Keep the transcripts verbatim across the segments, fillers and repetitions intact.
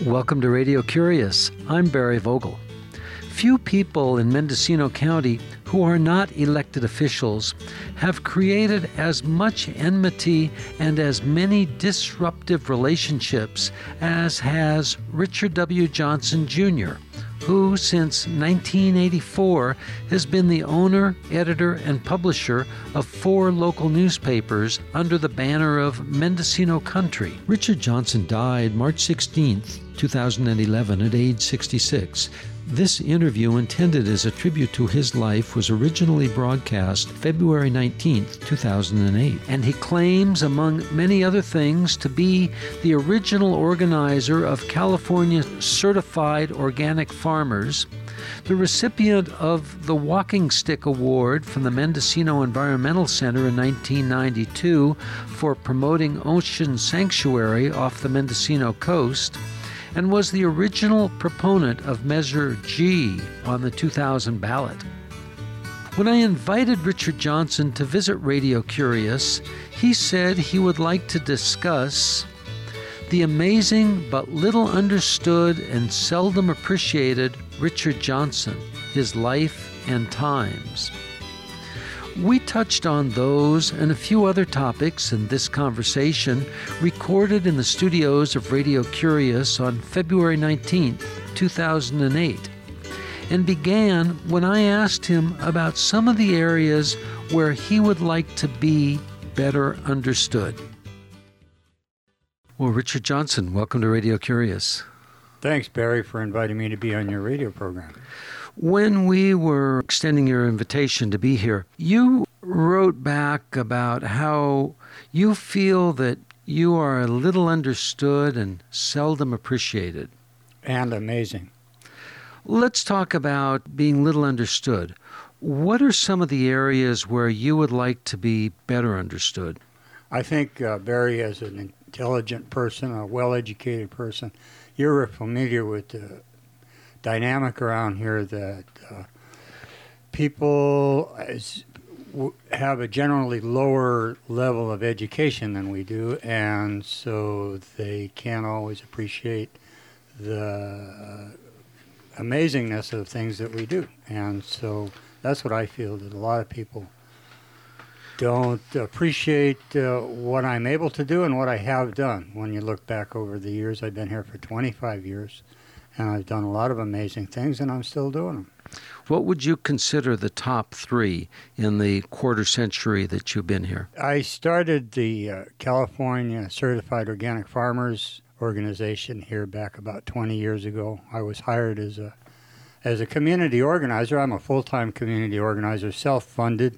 Welcome to Radio Curious. I'm Barry Vogel. Few people in Mendocino County who are not elected officials have created as much enmity and as many disruptive relationships as has Richard W. Johnson, Junior, who since nineteen eighty-four has been the owner, editor, and publisher of four local newspapers under the banner of Mendocino Country. Richard Johnson died March sixteenth, two thousand eleven at age sixty-six. This interview, intended as a tribute to his life, was originally broadcast February nineteenth, two thousand eight, and he claims, among many other things, to be the original organizer of California Certified Organic Farmers, the recipient of the Walking Stick Award from the Mendocino Environmental Center in nineteen ninety-two for promoting ocean sanctuary off the Mendocino coast, and was the original proponent of Measure G on the two thousand ballot. When I invited Richard Johnson to visit Radio Curious, he said he would like to discuss the amazing but little understood and seldom appreciated Richard Johnson, his life and times. We touched on those and a few other topics in this conversation recorded in the studios of Radio Curious on February nineteenth, two thousand eight, and began when I asked him about some of the areas where he would like to be better understood. Well, Richard Johnson, welcome to Radio Curious. Thanks, Barry, for inviting me to be on your radio program. When we were extending your invitation to be here, you wrote back about how you feel that you are a little understood and seldom appreciated. And amazing. Let's talk about being little understood. What are some of the areas where you would like to be better understood? I think, uh, Barry, as an intelligent person, a well-educated person, you're familiar with the dynamic around here that uh, people is, w- have a generally lower level of education than we do, and so they can't always appreciate the uh, amazingness of things that we do. And so that's what I feel, that a lot of people don't appreciate uh, what I'm able to do and what I have done. When you look back over the years, I've been here for twenty-five years. And I've done a lot of amazing things, and I'm still doing them. What would you consider the top three in the quarter century that you've been here? I started the uh, California Certified Organic Farmers organization here back about twenty years ago. I was hired as a as a community organizer. I'm a full-time community organizer, self-funded.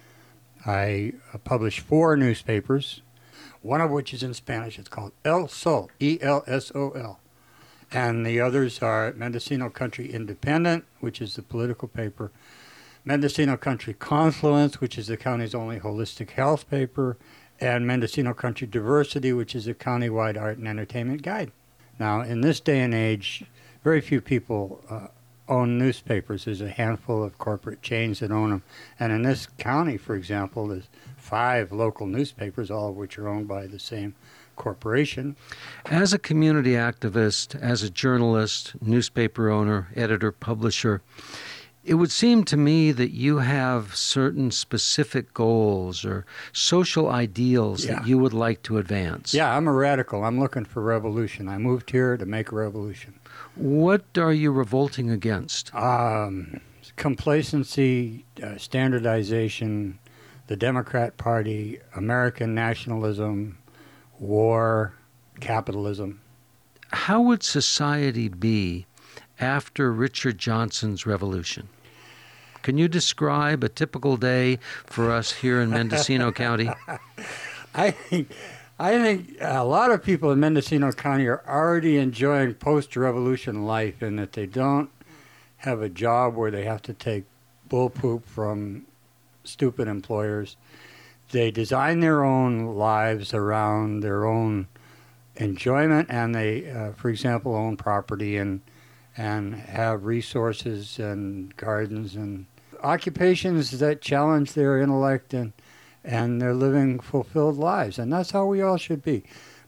I uh, publish four newspapers, one of which is in Spanish. It's called El Sol, E L S O L. And the others are Mendocino Country Independent, which is the political paper, Mendocino Country Confluence, which is the county's only holistic health paper, and Mendocino Country Diversity, which is a countywide art and entertainment guide. Now, in this day and age, very few people uh, own newspapers. There's a handful of corporate chains that own them. And in this county, for example, there's five local newspapers, all of which are owned by the same corporation. As a community activist, as a journalist, newspaper owner, editor, publisher, it would seem to me that you have certain specific goals or social ideals Yeah. that you would like to advance. Yeah, I'm a radical. I'm looking for revolution. I moved here to make a revolution. What are you revolting against? Um, complacency, uh, standardization, the Democrat Party, American nationalism, war, capitalism. How would society be after Richard Johnson's revolution? Can you describe a typical day for us here in Mendocino County? I think I think a lot of people in Mendocino County are already enjoying post-revolution life in that they don't have a job where they have to take bull poop from stupid employers. They design their own lives around their own enjoyment, and they, uh, for example, own property and and have resources and gardens and occupations that challenge their intellect, and and they're living fulfilled lives. And that's how we all should be.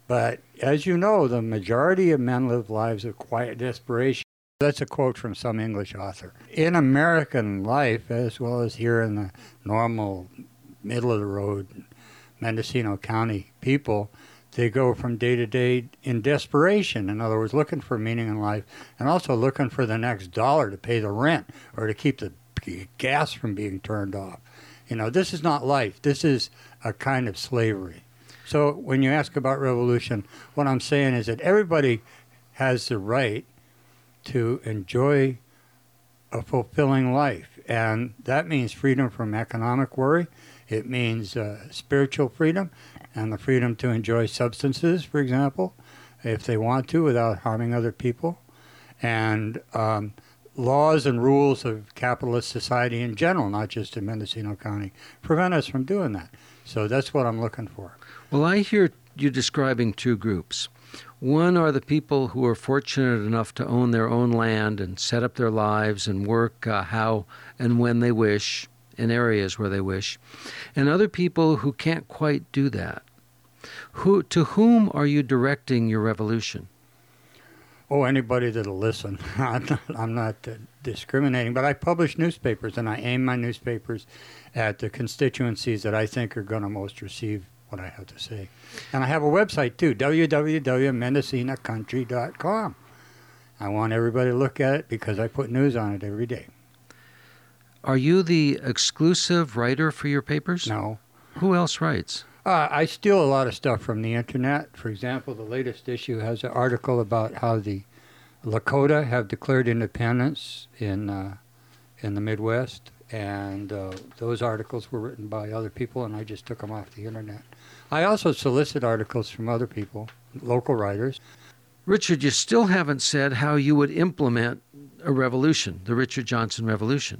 But as you know, the majority of men live lives of quiet desperation. That's a quote from some English author. In American life, as well as here in the normal middle-of-the-road Mendocino County people, they go from day to day in desperation. In other words, looking for meaning in life and also looking for the next dollar to pay the rent or to keep the gas from being turned off. You know, this is not life. This is a kind of slavery. So when you ask about revolution, what I'm saying is that everybody has the right to enjoy a fulfilling life. And that means freedom from economic worry. It means uh, spiritual freedom and the freedom to enjoy substances, for example, if they want to, without harming other people. And um, laws and rules of capitalist society in general, not just in Mendocino County, prevent us from doing that. So that's what I'm looking for. Well, I hear you describing two groups. One are the people who are fortunate enough to own their own land and set up their lives and work uh, how and when they wish, in areas where they wish, and other people who can't quite do that. Who, to whom are you directing your revolution? Oh, anybody that'll listen. I'm not, I'm not uh, discriminating, but I publish newspapers, and I aim my newspapers at the constituencies that I think are going to most receive what I have to say. And I have a website, too, w w w dot mendocino country dot com. I want everybody to look at it because I put news on it every day. Are you the exclusive writer for your papers? No. Who else writes? Uh, I steal a lot of stuff from the internet. For example, the latest issue has an article about how the Lakota have declared independence in uh, in the Midwest, and uh, those articles were written by other people, and I just took them off the internet. I also solicit articles from other people, local writers. Richard, you still haven't said how you would implement a revolution, the Richard Johnson Revolution.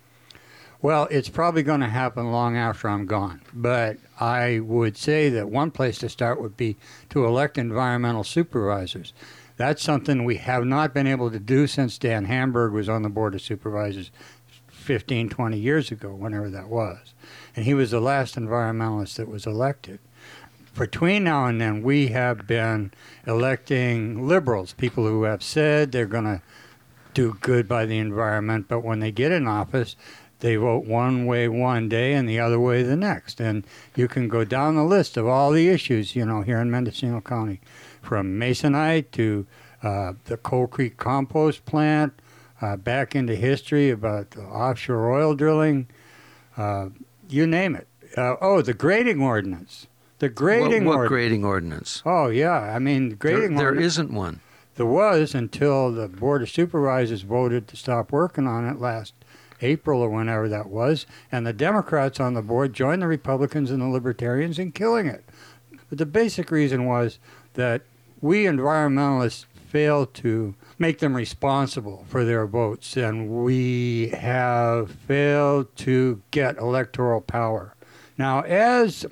Well, it's probably going to happen long after I'm gone. But I would say that one place to start would be to elect environmental supervisors. That's something we have not been able to do since Dan Hamburg was on the Board of Supervisors fifteen, twenty years ago, whenever that was. And he was the last environmentalist that was elected. Between now and then, we have been electing liberals, people who have said they're going to do good by the environment, but when they get in office, they vote one way one day and the other way the next. And you can go down the list of all the issues, you know, here in Mendocino County, from Masonite to uh, the Coal Creek compost plant, uh, back into history about offshore oil drilling, uh, you name it. Uh, oh, the grading ordinance. The grading What, what ordinance. grading ordinance? Oh, yeah. I mean, the grading There, there ordinance. isn't one. There was until the Board of Supervisors voted to stop working on it last April or whenever that was, and the Democrats on the board joined the Republicans and the Libertarians in killing it. But the basic reason was that we environmentalists failed to make them responsible for their votes, and we have failed to get electoral power. Now, as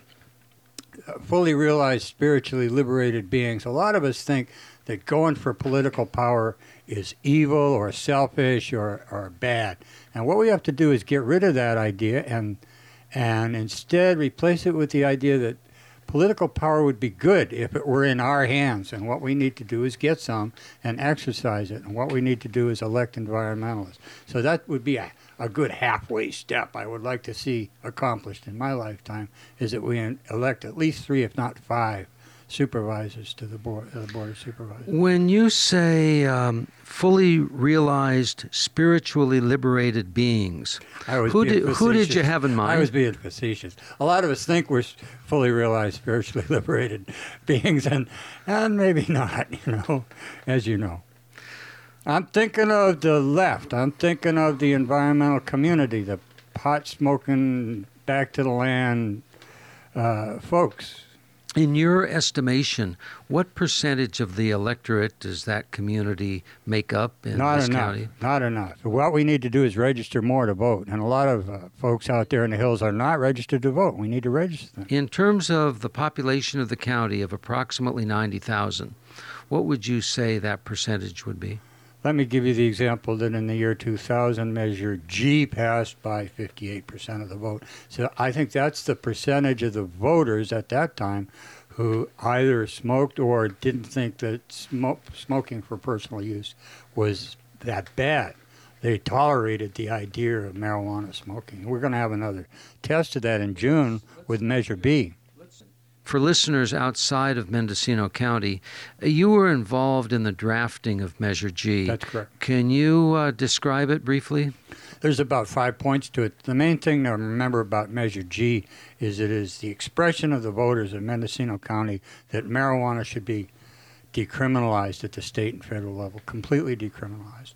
fully realized, spiritually liberated beings, a lot of us think that going for political power is evil or selfish or, or bad. And what we have to do is get rid of that idea and and instead replace it with the idea that political power would be good if it were in our hands. And what we need to do is get some and exercise it. And what we need to do is elect environmentalists. So that would be a, a good halfway step I would like to see accomplished in my lifetime, is that we elect at least three, if not five, supervisors to the board, uh, board of supervisors. When you say um, fully realized, spiritually liberated beings, I was who being did who did you facetious. have in mind? I was being facetious. A lot of us think we're fully realized, spiritually liberated beings, and and maybe not. You know, as you know. I'm thinking of the left. I'm thinking of the environmental community, the pot-smoking, back to the land uh, folks. In your estimation, what percentage of the electorate does that community make up in Not this enough. county? Not enough. What we need to do is register more to vote. And a lot of uh, folks out there in the hills are not registered to vote. We need to register them. In terms of the population of the county of approximately ninety thousand, what would you say that percentage would be? Let me give you the example that in the year two thousand, Measure G passed by fifty-eight percent of the vote. So I think that's the percentage of the voters at that time who either smoked or didn't think that smoke, smoking for personal use was that bad. They tolerated the idea of marijuana smoking. We're going to have another test of that in June with Measure B. For listeners outside of Mendocino County, you were involved in the drafting of Measure G. That's correct. Can you uh, describe it briefly? There's about five points to it. The main thing to remember about Measure G is it is the expression of the voters of Mendocino County that marijuana should be decriminalized at the state and federal level, completely decriminalized.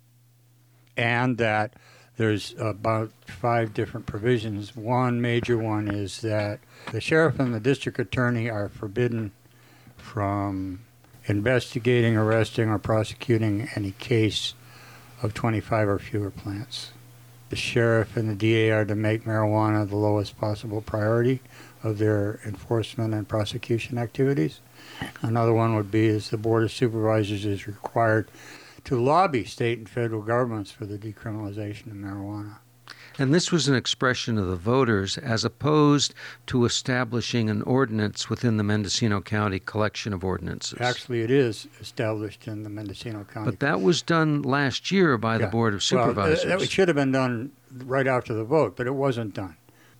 And that there's about five different provisions. One major one is that the sheriff and the district attorney are forbidden from investigating, arresting, or prosecuting any case of twenty-five or fewer plants. The sheriff and the D A are to make marijuana the lowest possible priority of their enforcement and prosecution activities. Another one would be is the Board of Supervisors is required to lobby state and federal governments for the decriminalization of marijuana. And this was an expression of the voters as opposed to establishing an ordinance within the Mendocino County collection of ordinances. Actually, it is established in the Mendocino County. But that was done last year by yeah. the Board of Supervisors. Well, it should have been done right after the vote, but it wasn't done.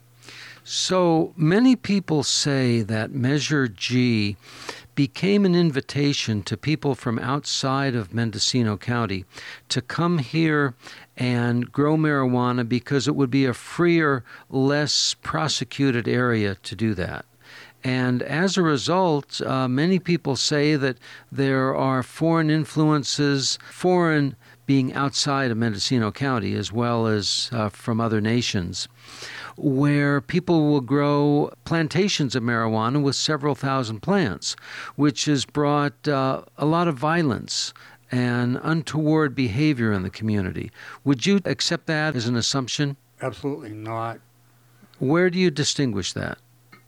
So many people say that Measure G became an invitation to people from outside of Mendocino County to come here and grow marijuana because it would be a freer, less prosecuted area to do that. And as a result, uh, many people say that there are foreign influences, foreign being outside of Mendocino County as well as uh, from other nations, where people will grow plantations of marijuana with several thousand plants, which has brought uh, a lot of violence and untoward behavior in the community. Would you accept that as an assumption? Absolutely not. Where do you distinguish that?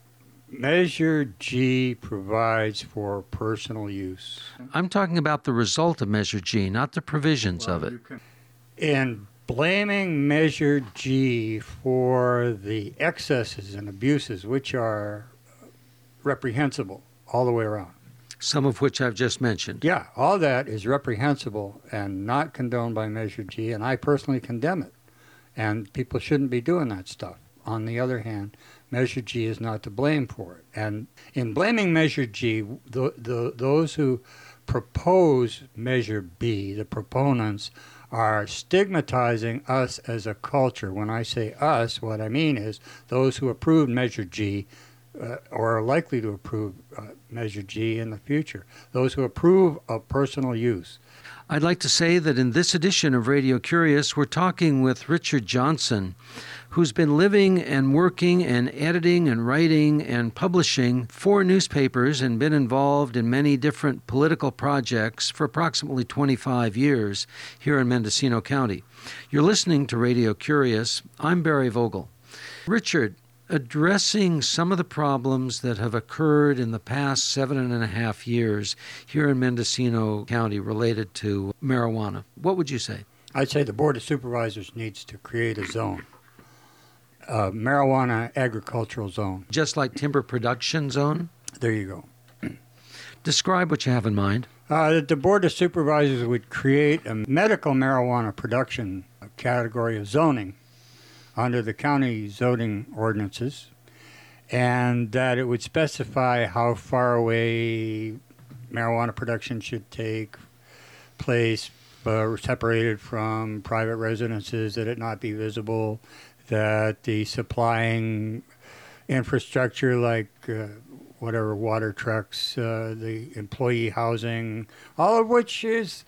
Measure G provides for personal use. I'm talking about the result of Measure G, not the provisions well, of it. In blaming Measure G for the excesses and abuses, which are reprehensible all the way around. Some of which I've just mentioned. Yeah, all that is reprehensible and not condoned by Measure G, and I personally condemn it. And people shouldn't be doing that stuff. On the other hand, Measure G is not to blame for it. And in blaming Measure G, the, the, those who propose Measure B, the proponents, are stigmatizing us as a culture. When I say us, what I mean is those who approved Measure G uh, or are likely to approve uh, Measure G in the future, those who approve of personal use. I'd like to say that in this edition of Radio Curious, we're talking with Richard Johnson, who's been living and working and editing and writing and publishing for newspapers and been involved in many different political projects for approximately twenty-five years here in Mendocino County. You're listening to Radio Curious. I'm Barry Vogel. Richard, addressing some of the problems that have occurred in the past seven and a half years here in Mendocino County related to marijuana, what would you say? I'd say the Board of Supervisors needs to create a zone. Uh, marijuana agricultural zone. Just like timber production zone? There you go. Describe what you have in mind. Uh, that the Board of Supervisors would create a medical marijuana production category of zoning under the county zoning ordinances, and that it would specify how far away marijuana production should take place, uh, separated from private residences, that it not be visible, that the supplying infrastructure like uh, whatever, water trucks, uh, the employee housing, all of which is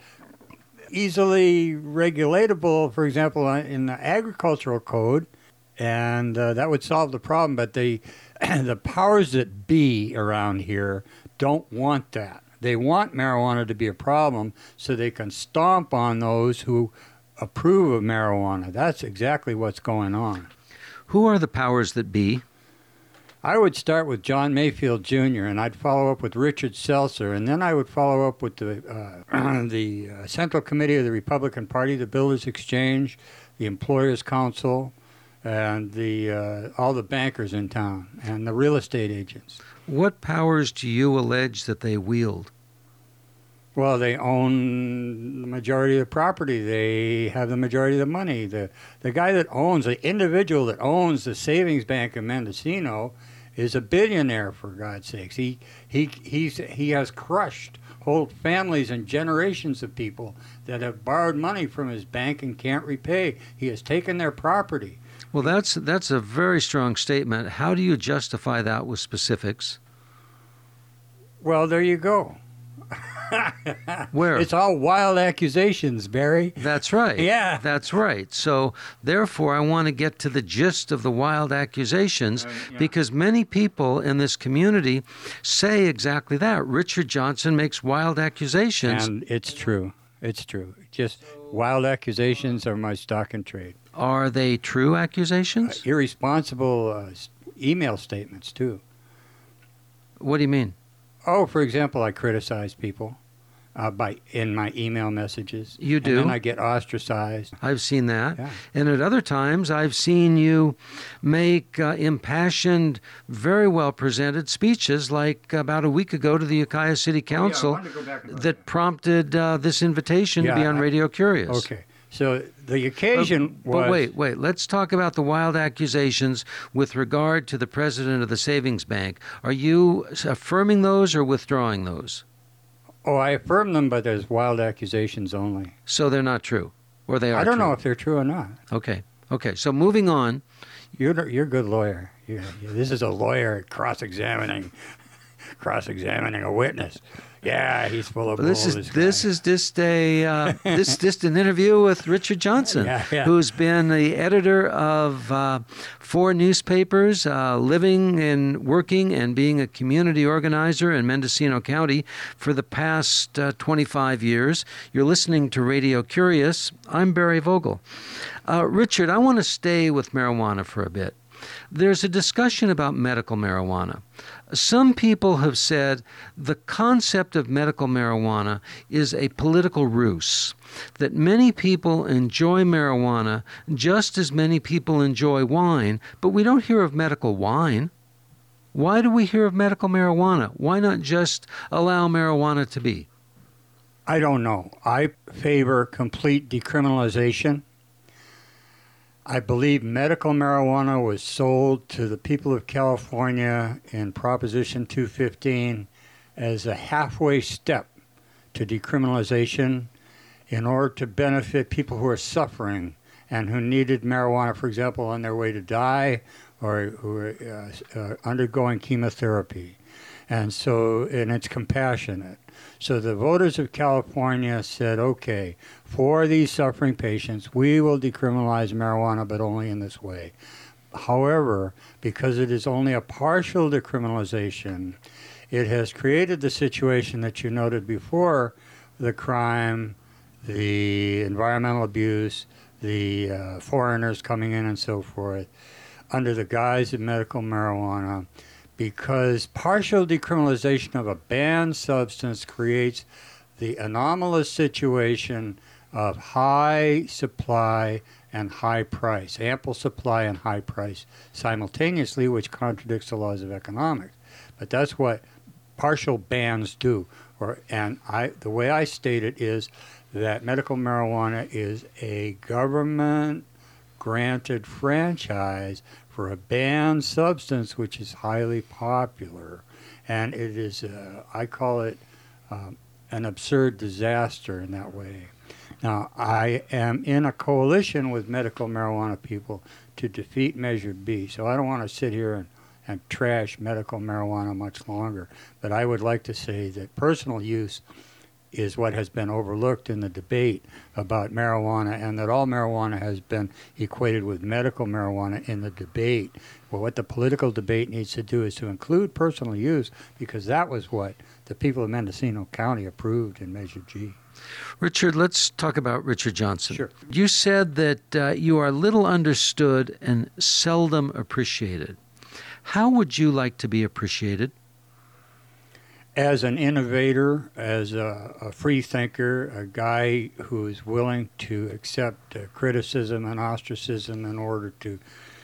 easily regulatable, for example, in the agricultural code, and uh, that would solve the problem. But the, the powers that be around here don't want that. They want marijuana to be a problem so they can stomp on those who approve of marijuana. That's exactly what's going on. Who are the powers that be? I would start with John Mayfield Junior, and I'd follow up with Richard Seltzer, and then I would follow up with the uh, the uh, Central Committee of the Republican Party, the Builders Exchange, the Employers Council, and the uh, all the bankers in town and the real estate agents. What powers do you allege that they wield? Well, they own the majority of the property. They have the majority of the money. The the guy that owns, the individual that owns the savings bank in Mendocino is a billionaire, for God's sakes. He he he's he has crushed whole families and generations of people that have borrowed money from his bank and can't repay. He has taken their property. Well, that's that's a very strong statement. How do you justify that with specifics? Well, there you go. Where? It's all wild accusations, Barry. That's right. Yeah. That's right. So, therefore, I want to get to the gist of the wild accusations, Uh, yeah. because many people in this community say exactly that. Richard Johnson makes wild accusations. And it's true. It's true. Just wild accusations are my stock and trade. Are they true Uh, accusations? irresponsible uh, s- email statements, too. What do you mean? Oh, for example, I criticize people uh, by in my email messages. You do? And then I get ostracized. I've seen that. Yeah. And at other times, I've seen you make uh, impassioned, very well presented speeches, like about a week ago to the Ukiah City Council, that prompted uh, this invitation to be Yeah, on I- Radio Curious. Okay. So the occasion But, was... but wait, wait. Let's talk about the wild accusations with regard to the president of the Savings Bank. Are you affirming those or withdrawing those? Oh, I affirm them, but there's wild accusations only. So they're not true, or they are I don't true? know if they're true or not. Okay. Okay. So moving on. You're you're a good lawyer. You're, this is a lawyer cross-examining, cross-examining a witness. Yeah, he's full of bull. This is this this guy. is just a uh, this just an interview with Richard Johnson, Yeah, yeah. who's been the editor of uh, four newspapers, uh, living and working and being a community organizer in Mendocino County for the past uh, twenty-five years. You're listening to Radio Curious. I'm Barry Vogel. Uh, Richard, I want to stay with marijuana for a bit. There's a discussion about medical marijuana. Some people have said the concept of medical marijuana is a political ruse, that many people enjoy marijuana just as many people enjoy wine, but we don't hear of medical wine. Why do we hear of medical marijuana? Why not just allow marijuana to be? I don't know. I favor complete decriminalization. I believe medical marijuana was sold to the people of California in Proposition two fifteen as a halfway step to decriminalization in order to benefit people who are suffering and who needed marijuana, for example, on their way to die or who are uh, uh, undergoing chemotherapy. And so, and it's compassionate. So the voters of California said, okay, for these suffering patients, we will decriminalize marijuana, but only in this way. However, because it is only a partial decriminalization, it has created the situation that you noted before, the crime, the environmental abuse, the uh, foreigners coming in and so forth, under the guise of medical marijuana. Because partial decriminalization of a banned substance creates the anomalous situation of high supply and high price, ample supply and high price simultaneously, which contradicts the laws of economics. But that's what partial bans do. Or, and I, the way I state it is that medical marijuana is a government-granted franchise for a banned substance which is highly popular. And it is, uh, I call it um, an absurd disaster in that way. Now, I am in a coalition with medical marijuana people to defeat Measure B, so I don't want to sit here and, and trash medical marijuana much longer. But I would like to say that personal use is what has been overlooked in the debate about marijuana, and that all marijuana has been equated with medical marijuana in the debate. Well, what the political debate needs to do is to include personal use, because that was what the people of Mendocino County approved in Measure G. Richard, let's talk about Richard Johnson. Sure. You said that uh, you are little understood and seldom appreciated. How would you like to be appreciated? As an innovator, as a, a free thinker, a guy who is willing to accept uh, criticism and ostracism in order to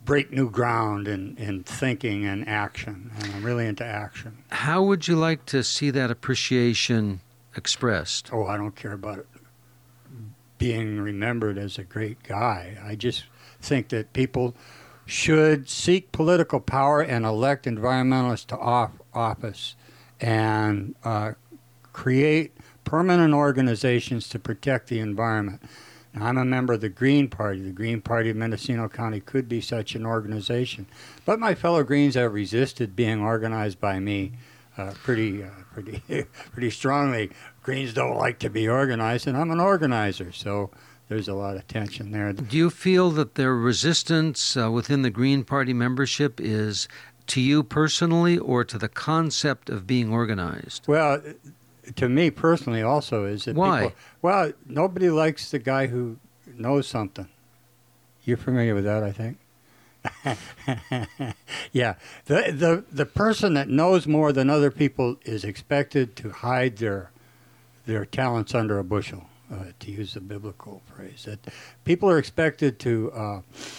break new ground in, in thinking and action, and I'm really into action. How would you like to see that appreciation expressed? Oh, I don't care about it being remembered as a great guy. I just think that people should seek political power and elect environmentalists to off office and uh, create permanent organizations to protect the environment. Now, I'm a member of the Green Party. The Green Party of Mendocino County could be such an organization. But my fellow Greens have resisted being organized by me uh, pretty, uh, pretty, pretty strongly. Greens don't like to be organized, and I'm an organizer, so there's a lot of tension there. Do you feel that their resistance uh, within the Green Party membership is to you personally or to the concept of being organized? Well, to me personally also is that Why? people, well, nobody likes the guy who knows something. You're familiar with that, I think? Yeah. The, the, the person that knows more than other people is expected to hide their, their talents under a bushel. Uh, to use a biblical phrase, that people are expected to uh,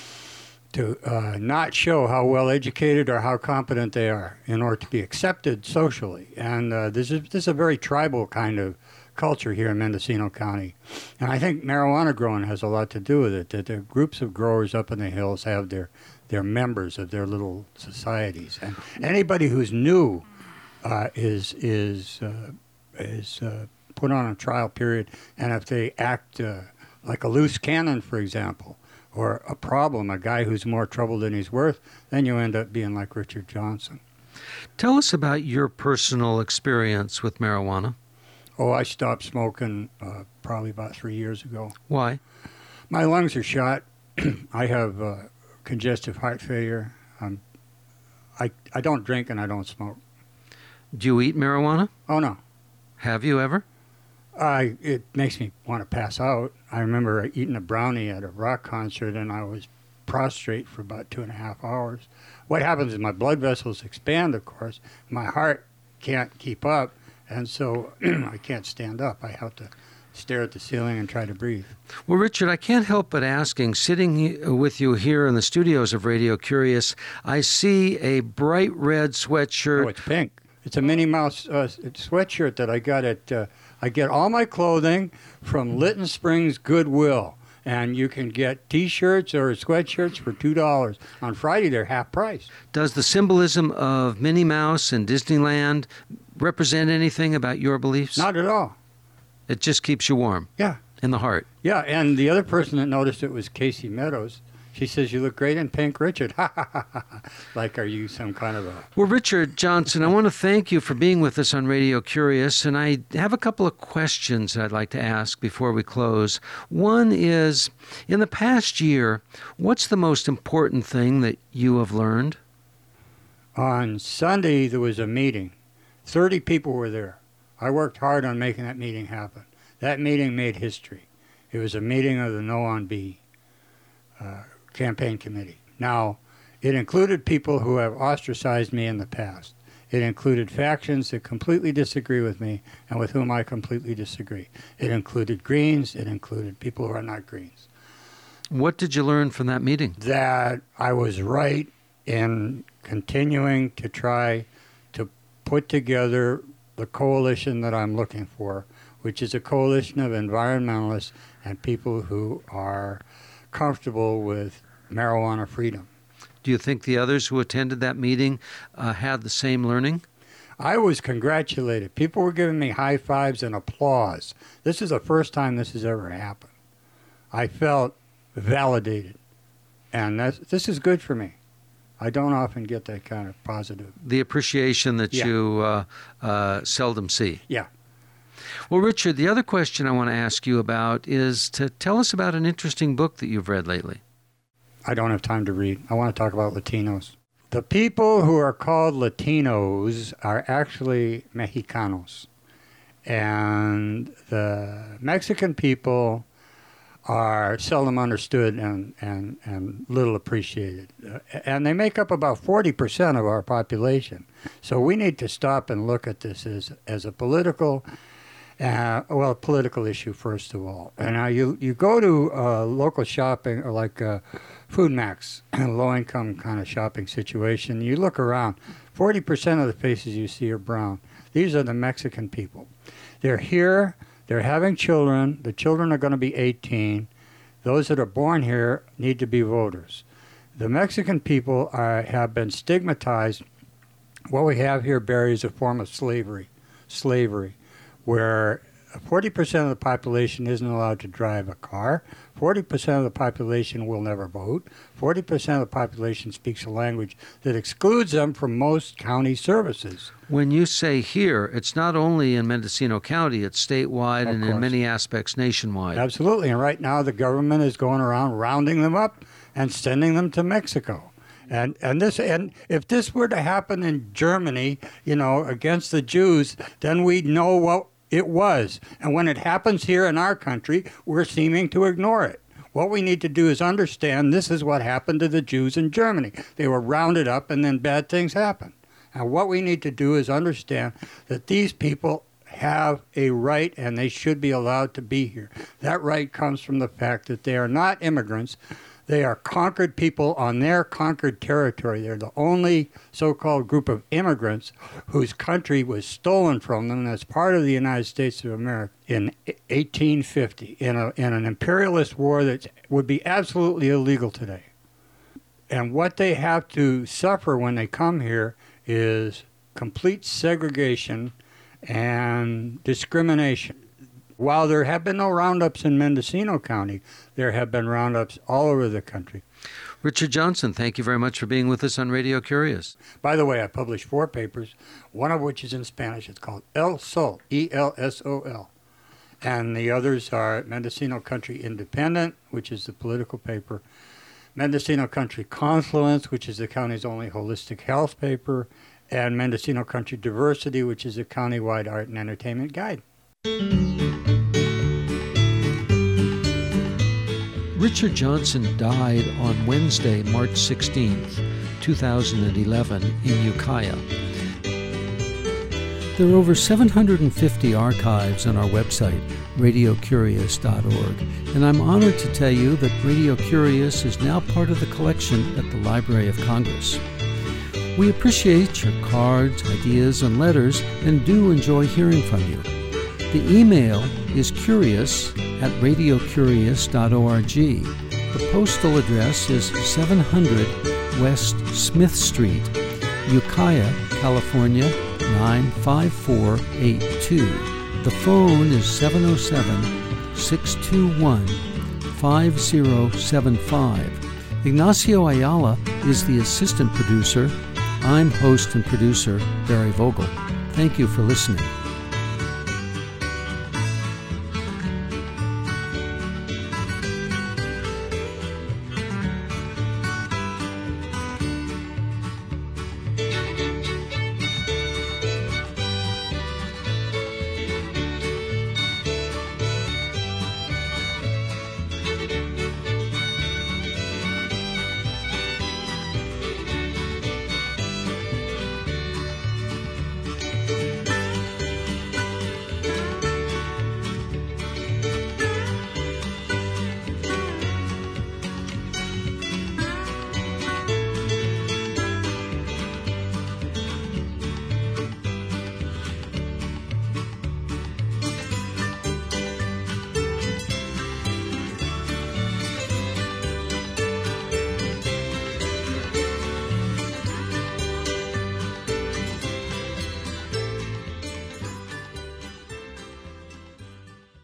to uh, not show how well educated or how competent they are in order to be accepted socially. And uh, this is this is a very tribal kind of culture here in Mendocino County. And I think marijuana growing has a lot to do with it. That the groups of growers up in the hills have their their members of their little societies, and anybody who's new uh, is is uh, is. Uh, put on a trial period, and if they act uh, like a loose cannon, for example, or a problem, a guy who's more trouble than he's worth, then you end up being like Richard Johnson. Tell us about your personal experience with marijuana. Oh, I stopped smoking uh, probably about three years ago. Why? My lungs are shot. I have uh, congestive heart failure. I'm, I, I don't drink and I don't smoke. Do you eat marijuana? Oh, no. Have you ever? I, it makes me want to pass out. I remember eating a brownie at a rock concert, and I was prostrate for about two and a half hours. What happens is my blood vessels expand, of course. My heart can't keep up, and so I can't stand up. I have to stare at the ceiling and try to breathe. Well, Richard, I can't help but asking, sitting with you here in the studios of Radio Curious, I see a bright red sweatshirt. Oh, it's pink. It's a Minnie Mouse uh, sweatshirt that I got at... Uh, I get all my clothing from Lytton Springs Goodwill, and you can get T-shirts or sweatshirts for two dollars. On Friday, they're half price. Does the symbolism of Minnie Mouse and Disneyland represent anything about your beliefs? Not at all. It just keeps you warm. Yeah. In the heart. Yeah, and the other person that noticed it was Casey Meadows. She says, "You look great in pink, Richard." Ha ha ha ha. Like, are you some kind of a... Well, Richard Johnson, I want to thank you for being with us on Radio Curious, and I have a couple of questions that I'd like to ask before we close. One is, in the past year, what's the most important thing that you have learned? On Sunday, there was a meeting. thirty people were there. I worked hard on making that meeting happen. That meeting made history. It was a meeting of the No on B uh, campaign committee. Now, it included people who have ostracized me in the past. It included factions that completely disagree with me and with whom I completely disagree. It included Greens. It included people who are not Greens. What did you learn from that meeting? That I was right in continuing to try to put together the coalition that I'm looking for, which is a coalition of environmentalists and people who are comfortable with marijuana freedom. Do you think the others who attended that meeting uh, had the same learning? I was congratulated. People were giving me high fives and applause. This is the first time this has ever happened. I felt validated, and that's, this is good for me. I don't often get that kind of positive. The appreciation that Yeah. you uh, uh, seldom see. Yeah. Well, Richard, the other question I want to ask you about is to tell us about an interesting book that you've read lately. I don't have time to read. I want to talk about Latinos. The people who are called Latinos are actually Mexicanos. And the Mexican people are seldom understood and, and, and little appreciated. Uh, and they make up about forty percent of our population. So we need to stop and look at this as, as a political, uh, well, a political issue, first of all. And now you, you go to uh, local shopping, or like uh, Food Max, a low-income kind of shopping situation. You look around, forty percent of the faces you see are brown. These are the Mexican people. They're here. They're having children. The children are going to be eighteen. Those that are born here need to be voters. The Mexican people are, have been stigmatized. What we have here, Barry, is a form of slavery, slavery, where forty percent of the population isn't allowed to drive a car. forty percent of the population will never vote. forty percent of the population speaks a language that excludes them from most county services. When you say here, it's not only in Mendocino County, it's statewide Of and course. in many aspects nationwide. Absolutely. And right now the government is going around rounding them up and sending them to Mexico. And and this and if this were to happen in Germany, you know, against the Jews, then we'd know what it was. And when it happens here in our country, we're seeming to ignore it. What we need to do is understand this is what happened to the Jews in Germany. They were rounded up and then bad things happened. And what we need to do is understand that these people have a right and they should be allowed to be here. That right comes from the fact that they are not immigrants. They are conquered people on their conquered territory. They're the only so-called group of immigrants whose country was stolen from them as part of the United States of America in eighteen fifty, in, a, in an imperialist war that would be absolutely illegal today. And what they have to suffer when they come here is complete segregation and discrimination. While there have been no roundups in Mendocino County, there have been roundups all over the country. Richard Johnson, thank you very much for being with us on Radio Curious. By the way, I published four papers, one of which is in Spanish. It's called El Sol, E L S O L. And the others are Mendocino Country Independent, which is the political paper, Mendocino Country Confluence, which is the county's only holistic health paper, and Mendocino Country Diversity, which is a countywide art and entertainment guide. Richard Johnson died on Wednesday, March sixteenth, two thousand eleven, in Ukiah. There are over seven hundred fifty archives on our website, radio curious dot org, and I'm honored to tell you that Radio Curious is now part of the collection at the Library of Congress. We appreciate your cards, ideas, and letters, and do enjoy hearing from you. The email is curious at radio curious dot org. The postal address is seven hundred West Smith Street, Ukiah, California, nine five four eight two. The phone is seven oh seven, six two one, five oh seven five. Ignacio Ayala is the assistant producer. I'm host and producer Barry Vogel. Thank you for listening.